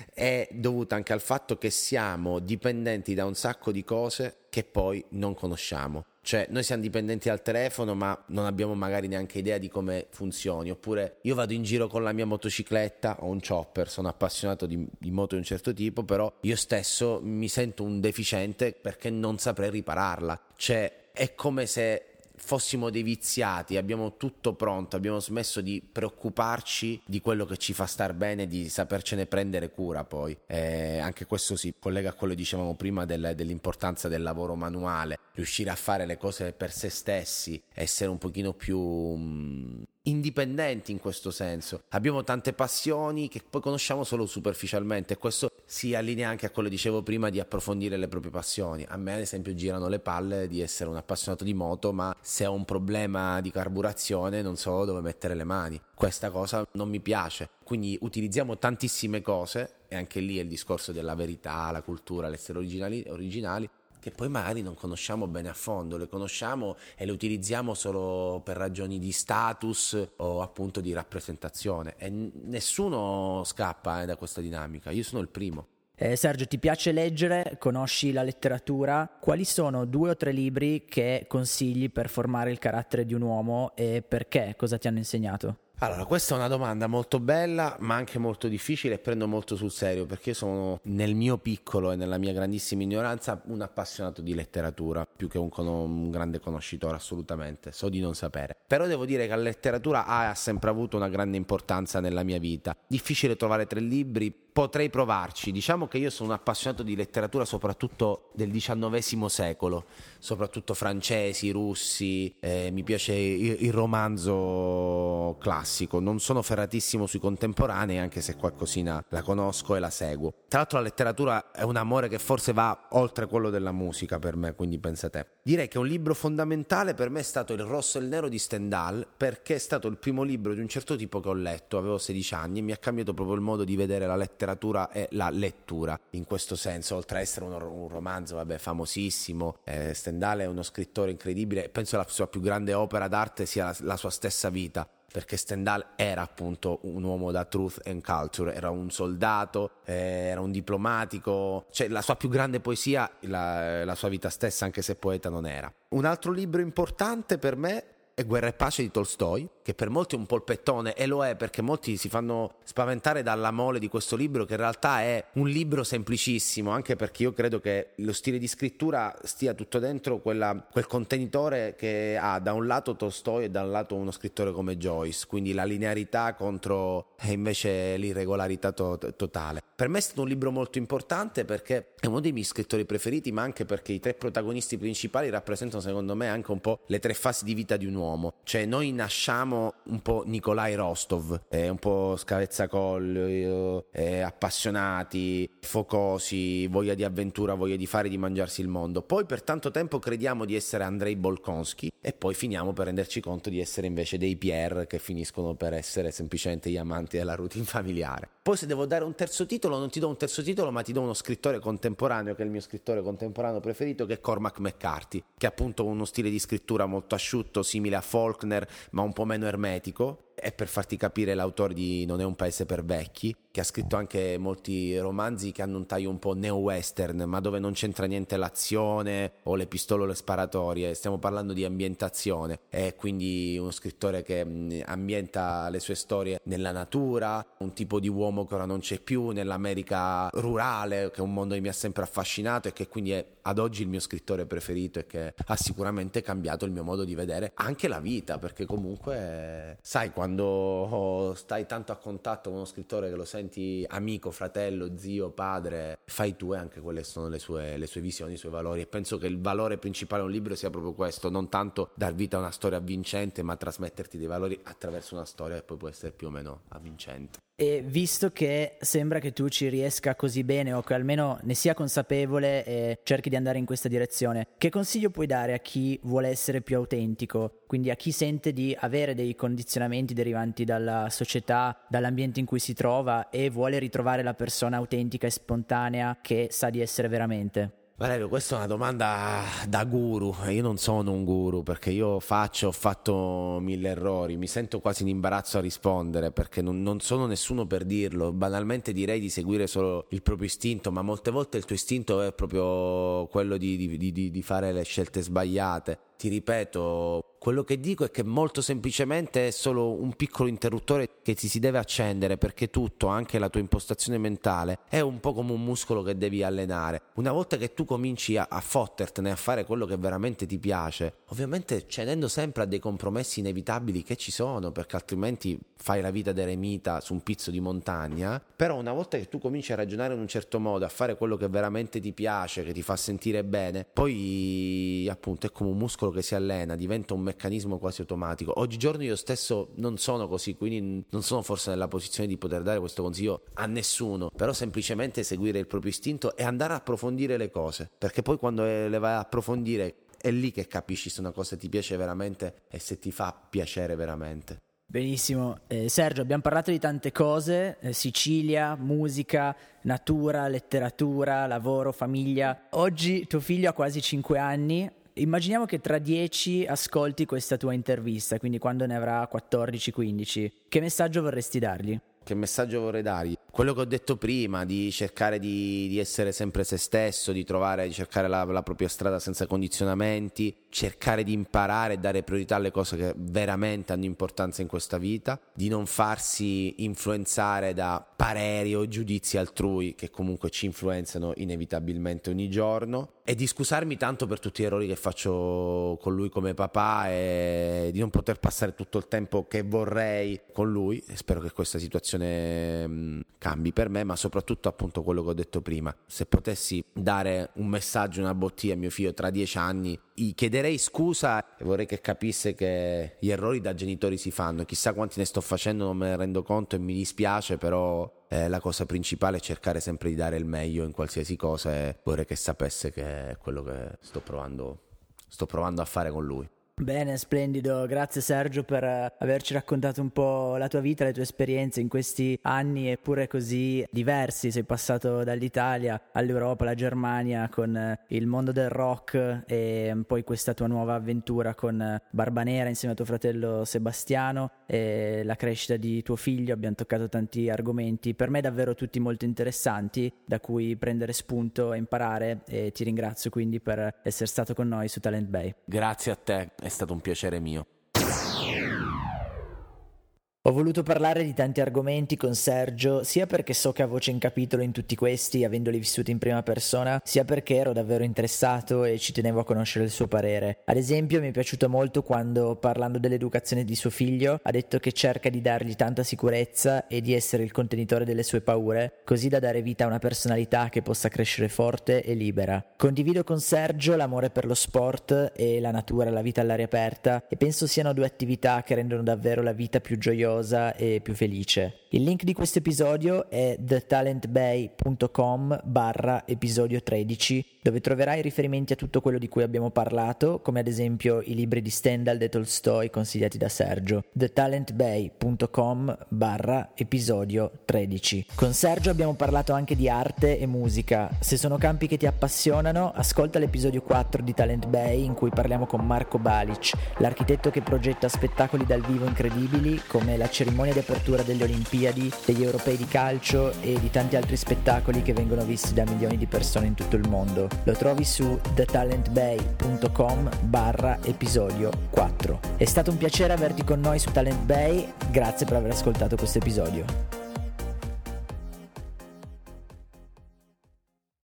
è dovuta anche al fatto che siamo dipendenti da un sacco di cose che poi non conosciamo. Cioè, noi siamo dipendenti dal telefono, ma non abbiamo magari neanche idea di come funzioni. Oppure io vado in giro con la mia motocicletta o un chopper, sono appassionato di, di moto di un certo tipo, però io stesso mi sento un deficiente perché non saprei ripararla. Cioè, è come se fossimo dei viziati, abbiamo tutto pronto, abbiamo smesso di preoccuparci di quello che ci fa star bene, di sapercene prendere cura poi. E anche questo si collega a quello che dicevamo prima del, dell'importanza del lavoro manuale, riuscire a fare le cose per se stessi, essere un pochino più mh, indipendenti in questo senso. Abbiamo tante passioni che poi conosciamo solo superficialmente, e questo si allinea anche a quello che dicevo prima di approfondire le proprie passioni. A me ad esempio girano le palle di essere un appassionato di moto, ma se ho un problema di carburazione non so dove mettere le mani. Questa cosa non mi piace, quindi utilizziamo tantissime cose, e anche lì è il discorso della verità, la cultura, l'essere originali, originali che poi magari non conosciamo bene a fondo, le conosciamo e le utilizziamo solo per ragioni di status o appunto di rappresentazione, e n- nessuno scappa eh, da questa dinamica, io sono il primo. Eh, Sergio, ti piace leggere? Conosci la letteratura? Quali sono due o tre libri che consigli per formare il carattere di un uomo e perché? Cosa ti hanno insegnato? Allora, questa è una domanda molto bella, ma anche molto difficile, e prendo molto sul serio, perché io sono, nel mio piccolo e nella mia grandissima ignoranza, un appassionato di letteratura, più che un, con- un grande conoscitore, assolutamente, so di non sapere. Però devo dire che la letteratura ha sempre avuto una grande importanza nella mia vita. Difficile trovare tre libri, potrei provarci. Diciamo che io sono un appassionato di letteratura soprattutto del diciannovesimo secolo, soprattutto francesi, russi, eh, mi piace il, il romanzo classico. Non sono ferratissimo sui contemporanei, anche se qualcosina la conosco e la seguo. Tra l'altro la letteratura è un amore che forse va oltre quello della musica per me, quindi pensa te. Direi che un libro fondamentale per me è stato Il rosso e il nero di Stendhal, perché è stato il primo libro di un certo tipo che ho letto, avevo sedici anni, e mi ha cambiato proprio il modo di vedere la letteratura e la lettura, in questo senso, oltre a essere un, un romanzo, vabbè, famosissimo. eh, Stendhal è uno scrittore incredibile, penso la sua più grande opera d'arte sia la, la sua stessa vita, perché Stendhal era appunto un uomo da truth and culture, era un soldato, eh, era un diplomatico, cioè la sua più grande poesia, la, la sua vita stessa, anche se poeta non era. Un altro libro importante per me è Guerra e pace di Tolstoj, che che per molti è un polpettone, e lo è perché molti si fanno spaventare dalla mole di questo libro, che in realtà è un libro semplicissimo, anche perché io credo che lo stile di scrittura stia tutto dentro quella, quel contenitore che ha da un lato Tolstoi e da un lato uno scrittore come Joyce, quindi la linearità contro e invece l'irregolarità to- totale. Per me è stato un libro molto importante perché è uno dei miei scrittori preferiti, ma anche perché i tre protagonisti principali rappresentano secondo me anche un po' le tre fasi di vita di un uomo. Cioè noi nasciamo un po' Nikolai Rostov, eh, un po' scavezzacollo, eh, appassionati, focosi, voglia di avventura, voglia di fare, di mangiarsi il mondo. Poi per tanto tempo crediamo di essere Andrei Bolkonsky e poi finiamo per renderci conto di essere invece dei Pierre che finiscono per essere semplicemente gli amanti della routine familiare. Poi se devo dare un terzo titolo, non ti do un terzo titolo, ma ti do uno scrittore contemporaneo che è il mio scrittore contemporaneo preferito, che è Cormac McCarthy, che ha appunto uno stile di scrittura molto asciutto, simile a Faulkner, ma un po' meno ermetico. E per farti capire, l'autore di Non è un paese per vecchi, che ha scritto anche molti romanzi che hanno un taglio un po' neo-western, ma dove non c'entra niente l'azione o le pistole o le sparatorie, stiamo parlando di ambientazione. È quindi uno scrittore che ambienta le sue storie nella natura, un tipo di uomo che ora non c'è più, nell'America rurale, che è un mondo che mi ha sempre affascinato e che quindi è ad oggi il mio scrittore preferito e che ha sicuramente cambiato il mio modo di vedere anche la vita, perché comunque sai, quando stai tanto a contatto con uno scrittore che lo senti amico, fratello, zio, padre, fai tu e anche quelle sono le sue, le sue visioni, i suoi valori, e penso che il valore principale di un libro sia proprio questo, non tanto dar vita a una storia avvincente, ma trasmetterti dei valori attraverso una storia che poi può essere più o meno avvincente. E visto che sembra che tu ci riesca così bene, o che almeno ne sia consapevole e cerchi di andare in questa direzione, che consiglio puoi dare a chi vuole essere più autentico? Quindi a chi sente di avere dei condizionamenti derivanti dalla società, dall'ambiente in cui si trova, e vuole ritrovare la persona autentica e spontanea che sa di essere veramente? Valerio, questa è una domanda da guru, e io non sono un guru perché io faccio, ho fatto mille errori, mi sento quasi in imbarazzo a rispondere perché non, non sono nessuno per dirlo. Banalmente direi di seguire solo il proprio istinto, ma molte volte il tuo istinto è proprio quello di, di, di, di fare le scelte sbagliate. Ti ripeto, quello che dico è che molto semplicemente è solo un piccolo interruttore che ti si deve accendere, perché tutto, anche la tua impostazione mentale, è un po' come un muscolo che devi allenare. Una volta che tu cominci a, a fottertene, a fare quello che veramente ti piace, ovviamente cedendo sempre a dei compromessi inevitabili che ci sono, perché altrimenti fai la vita d'eremita su un pizzo di montagna, però una volta che tu cominci a ragionare in un certo modo, a fare quello che veramente ti piace, che ti fa sentire bene, poi appunto è come un muscolo che si allena, diventa un meccanismo quasi automatico. Oggigiorno io stesso non sono così, quindi non sono forse nella posizione di poter dare questo consiglio a nessuno, però semplicemente seguire il proprio istinto e andare a approfondire le cose, perché poi quando le vai a approfondire è lì che capisci se una cosa ti piace veramente e se ti fa piacere veramente. Benissimo, eh, Sergio, abbiamo parlato di tante cose, eh, Sicilia, musica, natura, letteratura, lavoro, famiglia. Oggi tuo figlio ha quasi cinque anni. Immaginiamo che tra dieci ascolti questa tua intervista, quindi quando ne avrà quattordici quindici. Che messaggio vorresti dargli? Che messaggio vorrei dargli? Quello che ho detto prima, di cercare di, di essere sempre se stesso, di trovare, di cercare la, la propria strada senza condizionamenti, cercare di imparare e dare priorità alle cose che veramente hanno importanza in questa vita, di non farsi influenzare da pareri o giudizi altrui che comunque ci influenzano inevitabilmente ogni giorno, e di scusarmi tanto per tutti gli errori che faccio con lui come papà e di non poter passare tutto il tempo che vorrei con lui. E spero che questa situazione mh, cambi per me, ma soprattutto appunto quello che ho detto prima, se potessi dare un messaggio, una bottiglia a mio figlio tra dieci anni, gli chiederei scusa e vorrei che capisse che gli errori da genitori si fanno. Chissà quanti ne sto facendo, non me ne rendo conto e mi dispiace, però eh, la cosa principale è cercare sempre di dare il meglio in qualsiasi cosa, e vorrei che sapesse che è quello che sto provando, sto provando a fare con lui. Bene, splendido, grazie Sergio per averci raccontato un po' la tua vita, le tue esperienze in questi anni eppure così diversi. Sei passato dall'Italia all'Europa, alla Germania, con il mondo del rock, e poi questa tua nuova avventura con Barbanera insieme a tuo fratello Sebastiano, e la crescita di tuo figlio. Abbiamo toccato tanti argomenti, per me davvero tutti molto interessanti, da cui prendere spunto e imparare, e ti ringrazio quindi per essere stato con noi su Talent Bay. Grazie a te, è stato un piacere mio. Ho voluto parlare di tanti argomenti con Sergio, sia perché so che ha voce in capitolo in tutti questi, avendoli vissuti in prima persona, sia perché ero davvero interessato e ci tenevo a conoscere il suo parere. Ad esempio, mi è piaciuto molto quando, parlando dell'educazione di suo figlio, ha detto che cerca di dargli tanta sicurezza e di essere il contenitore delle sue paure, così da dare vita a una personalità che possa crescere forte e libera. Condivido con Sergio l'amore per lo sport e la natura, la vita all'aria aperta, e penso siano due attività che rendono davvero la vita più gioiosa e più felice. Il link di questo episodio è thetalentbay.com barra episodio tredici, dove troverai riferimenti a tutto quello di cui abbiamo parlato, come ad esempio i libri di Stendhal e Tolstoi consigliati da Sergio. thetalentbay.com barra episodio tredici. Con Sergio abbiamo parlato anche di arte e musica. Se sono campi che ti appassionano, ascolta l'episodio quattro di Talent Bay, in cui parliamo con Marco Balic, l'architetto che progetta spettacoli dal vivo incredibili come la cerimonia di apertura delle Olimpiadi, degli europei di calcio e di tanti altri spettacoli che vengono visti da milioni di persone in tutto il mondo. Lo trovi su thetalentbay.com barra episodio quattro. È stato un piacere averti con noi su Talent Bay, grazie per aver ascoltato questo episodio.